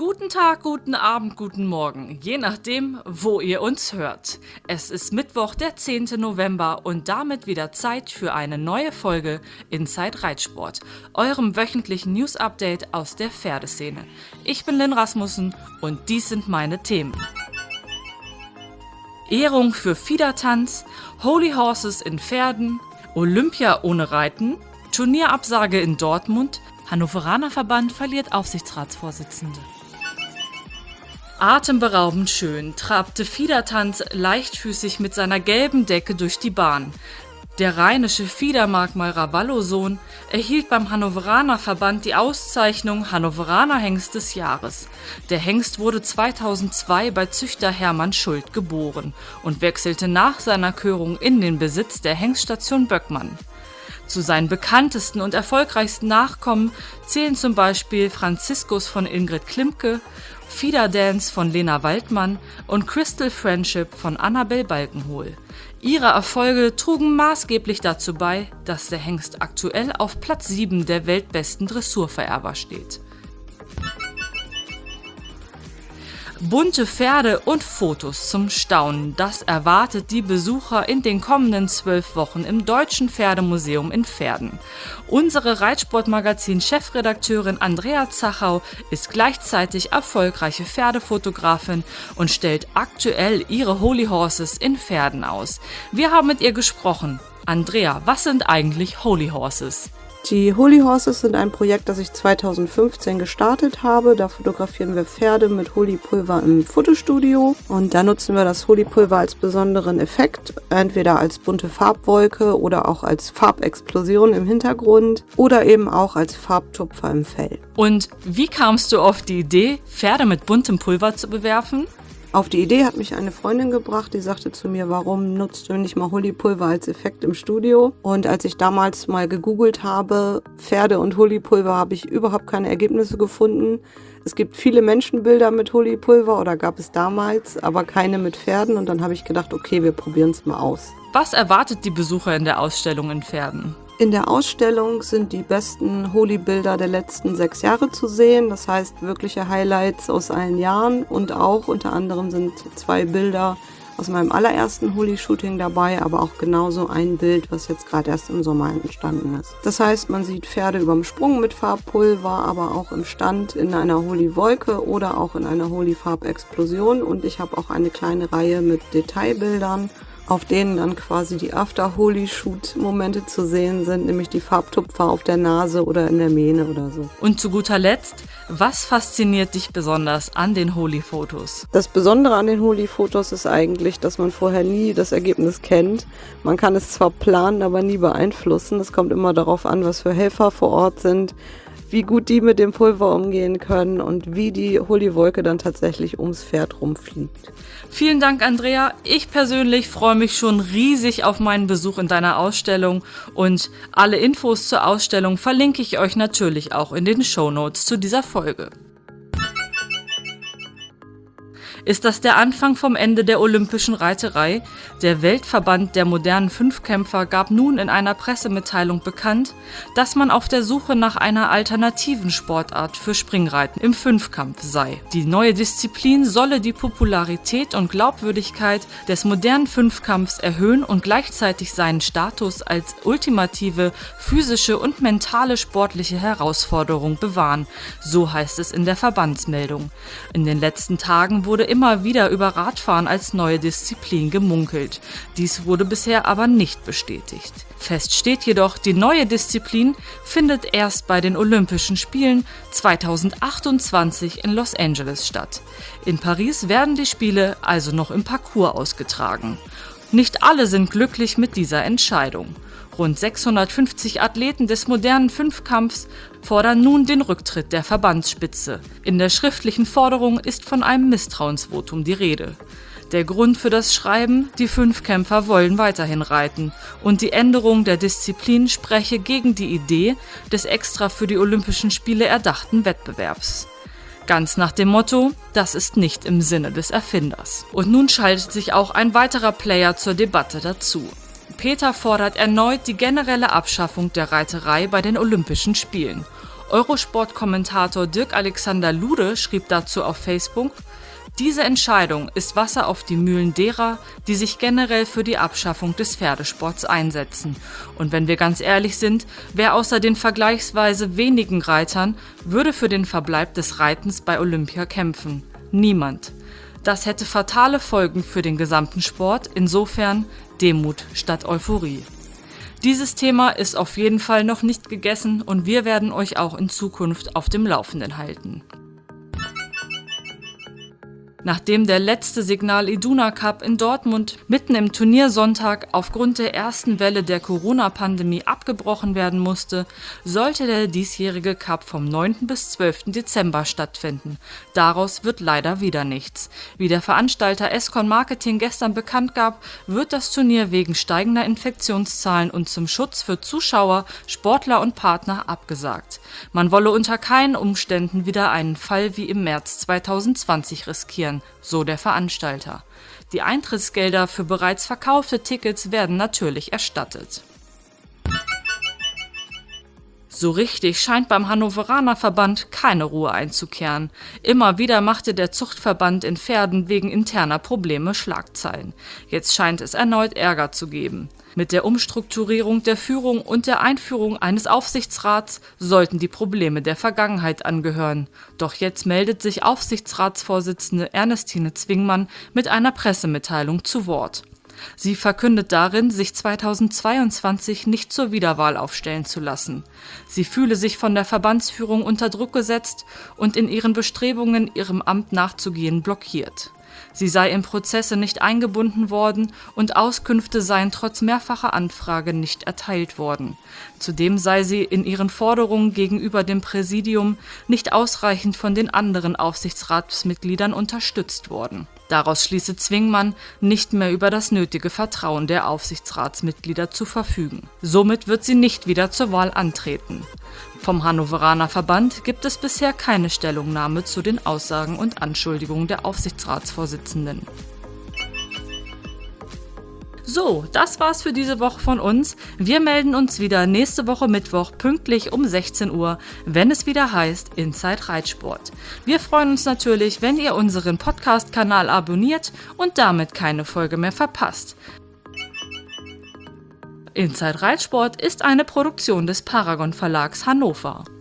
Guten Tag, guten Abend, guten Morgen, je nachdem, wo ihr uns hört. Es ist Mittwoch, der 10. November und damit wieder Zeit für eine neue Folge Inside Reitsport, eurem wöchentlichen News-Update aus der Pferdeszene. Ich bin Lynn Rasmussen und dies sind meine Themen. Ehrung für Fiedertanz, Holy Horses in Pferden, Olympia ohne Reiten, Turnierabsage in Dortmund, Hannoveraner Verband verliert Aufsichtsratsvorsitzende. Atemberaubend schön trabte Fiedertanz leichtfüßig mit seiner gelben Decke durch die Bahn. Der rheinische Fiedermarkmal Ravallo-Sohn erhielt beim Hannoveraner Verband die Auszeichnung Hannoveraner Hengst des Jahres. Der Hengst wurde 2002 bei Züchter Hermann Schuld geboren und wechselte nach seiner Körung in den Besitz der Hengststation Böckmann. Zu seinen bekanntesten und erfolgreichsten Nachkommen zählen zum Beispiel Franziskus von Ingrid Klimke, Fiederdance von Lena Waldmann und Crystal Friendship von Annabel Balkenhol. Ihre Erfolge trugen maßgeblich dazu bei, dass der Hengst aktuell auf Platz 7 der weltbesten Dressurvererber steht. Bunte Pferde und Fotos zum Staunen, das erwartet die Besucher in den kommenden 12 Wochen im Deutschen Pferdemuseum in Pferden. Unsere Reitsportmagazin-Chefredakteurin Andrea Zachau ist gleichzeitig erfolgreiche Pferdefotografin und stellt aktuell ihre Holy Horses in Pferden aus. Wir haben mit ihr gesprochen. Andrea, was sind eigentlich Holy Horses? Die Holy Horses sind ein Projekt, das ich 2015 gestartet habe. Da fotografieren wir Pferde mit Holy-Pulver im Fotostudio und da nutzen wir das Holy-Pulver als besonderen Effekt, entweder als bunte Farbwolke oder auch als Farbexplosion im Hintergrund oder eben auch als Farbtupfer im Fell. Und wie kamst du auf die Idee, Pferde mit buntem Pulver zu bewerfen? Auf die Idee hat mich eine Freundin gebracht, die sagte zu mir, warum nutzt du nicht mal Holy-Pulver als Effekt im Studio? Und als ich damals mal gegoogelt habe, Pferde und Holy-Pulver, habe ich überhaupt keine Ergebnisse gefunden. Es gibt viele Menschenbilder mit Holy-Pulver oder gab es damals, aber keine mit Pferden. Und dann habe ich gedacht, okay, wir probieren es mal aus. Was erwartet die Besucher in der Ausstellung in Pferden? In der Ausstellung sind die besten Holy-Bilder der letzten 6 Jahre zu sehen. Das heißt, wirkliche Highlights aus allen Jahren. Und auch unter anderem sind 2 Bilder aus meinem allerersten Holy-Shooting dabei, aber auch genauso ein Bild, was jetzt gerade erst im Sommer entstanden ist. Das heißt, man sieht Pferde überm Sprung mit Farbpulver, aber auch im Stand in einer Holy-Wolke oder auch in einer Holy-Farbexplosion. Und ich habe auch eine kleine Reihe mit Detailbildern, auf denen dann quasi die After-Holy-Shoot-Momente zu sehen sind, nämlich die Farbtupfer auf der Nase oder in der Mähne oder so. Und zu guter Letzt, was fasziniert dich besonders an den Holy-Fotos? Das Besondere an den Holy-Fotos ist eigentlich, dass man vorher nie das Ergebnis kennt. Man kann es zwar planen, aber nie beeinflussen. Es kommt immer darauf an, was für Helfer vor Ort sind, wie gut die mit dem Pulver umgehen können und wie die Holy-Wolke dann tatsächlich ums Pferd rumfliegt. Vielen Dank, Andrea. Ich persönlich freue mich schon riesig auf meinen Besuch in deiner Ausstellung und alle Infos zur Ausstellung verlinke ich euch natürlich auch in den Shownotes zu dieser Folge. Ist das der Anfang vom Ende der olympischen Reiterei? Der Weltverband der modernen Fünfkämpfer gab nun in einer Pressemitteilung bekannt, dass man auf der Suche nach einer alternativen Sportart für Springreiten im Fünfkampf sei. Die neue Disziplin solle die Popularität und Glaubwürdigkeit des modernen Fünfkampfs erhöhen und gleichzeitig seinen Status als ultimative physische und mentale sportliche Herausforderung bewahren, so heißt es in der Verbandsmeldung. In den letzten Tagen wurde immer wieder über Radfahren als neue Disziplin gemunkelt. Dies wurde bisher aber nicht bestätigt. Fest steht jedoch, die neue Disziplin findet erst bei den Olympischen Spielen 2028 in Los Angeles statt. In Paris werden die Spiele also noch im Parcours ausgetragen. Nicht alle sind glücklich mit dieser Entscheidung. Rund 650 Athleten des modernen Fünfkampfs fordern nun den Rücktritt der Verbandsspitze. In der schriftlichen Forderung ist von einem Misstrauensvotum die Rede. Der Grund für das Schreiben: Die Fünfkämpfer wollen weiterhin reiten und die Änderung der Disziplin spreche gegen die Idee des extra für die Olympischen Spiele erdachten Wettbewerbs. Ganz nach dem Motto: Das ist nicht im Sinne des Erfinders. Und nun schaltet sich auch ein weiterer Player zur Debatte dazu. Peter fordert erneut die generelle Abschaffung der Reiterei bei den Olympischen Spielen. Eurosport-Kommentator Dirk-Alexander Lude schrieb dazu auf Facebook: Diese Entscheidung ist Wasser auf die Mühlen derer, die sich generell für die Abschaffung des Pferdesports einsetzen. Und wenn wir ganz ehrlich sind, wer außer den vergleichsweise wenigen Reitern würde für den Verbleib des Reitens bei Olympia kämpfen? Niemand. Das hätte fatale Folgen für den gesamten Sport, insofern Demut statt Euphorie. Dieses Thema ist auf jeden Fall noch nicht gegessen und wir werden euch auch in Zukunft auf dem Laufenden halten. Nachdem der letzte Signal Iduna Cup in Dortmund mitten im Turniersonntag aufgrund der ersten Welle der Corona-Pandemie abgebrochen werden musste, sollte der diesjährige Cup vom 9. bis 12. Dezember stattfinden. Daraus wird leider wieder nichts. Wie der Veranstalter Escon Marketing gestern bekannt gab, wird das Turnier wegen steigender Infektionszahlen und zum Schutz für Zuschauer, Sportler und Partner abgesagt. Man wolle unter keinen Umständen wieder einen Fall wie im März 2020 riskieren, so der Veranstalter. Die Eintrittsgelder für bereits verkaufte Tickets werden natürlich erstattet. So richtig scheint beim Hannoveraner Verband keine Ruhe einzukehren. Immer wieder machte der Zuchtverband in Pferden wegen interner Probleme Schlagzeilen. Jetzt scheint es erneut Ärger zu geben. Mit der Umstrukturierung der Führung und der Einführung eines Aufsichtsrats sollten die Probleme der Vergangenheit angehören. Doch jetzt meldet sich Aufsichtsratsvorsitzende Ernestine Zwingmann mit einer Pressemitteilung zu Wort. Sie verkündet darin, sich 2022 nicht zur Wiederwahl aufstellen zu lassen. Sie fühle sich von der Verbandsführung unter Druck gesetzt und in ihren Bestrebungen, ihrem Amt nachzugehen, blockiert. Sie sei in Prozesse nicht eingebunden worden und Auskünfte seien trotz mehrfacher Anfrage nicht erteilt worden. Zudem sei sie in ihren Forderungen gegenüber dem Präsidium nicht ausreichend von den anderen Aufsichtsratsmitgliedern unterstützt worden. Daraus schließe Zwingmann, nicht mehr über das nötige Vertrauen der Aufsichtsratsmitglieder zu verfügen. Somit wird sie nicht wieder zur Wahl antreten. Vom Hannoveraner Verband gibt es bisher keine Stellungnahme zu den Aussagen und Anschuldigungen der Aufsichtsratsvorsitzenden. So, das war's für diese Woche von uns. Wir melden uns wieder nächste Woche Mittwoch pünktlich um 16 Uhr, wenn es wieder heißt Inside Reitsport. Wir freuen uns natürlich, wenn ihr unseren Podcast-Kanal abonniert und damit keine Folge mehr verpasst. Inside Reitsport ist eine Produktion des Paragon Verlags Hannover.